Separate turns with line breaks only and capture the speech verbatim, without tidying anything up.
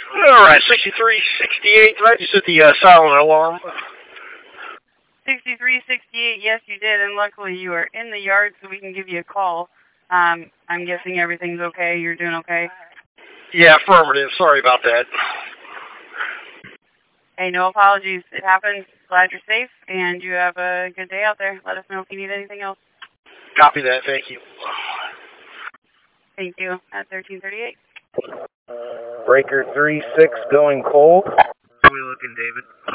Alright, sixty-three sixty-eight, did I just hit the uh, silent alarm?
sixty-three sixty-eight, yes you did, and luckily you are in the yard so we can give you a call. Um, I'm guessing everything's okay, you're doing okay?
Yeah, affirmative, sorry about that.
Hey, no apologies, it happens. Glad you're safe, and you have a good day out there. Let us know if you need anything else.
Copy that, thank you.
Thank you, at thirteen thirty-eight.
Breaker three six going cold.
How are we looking, David?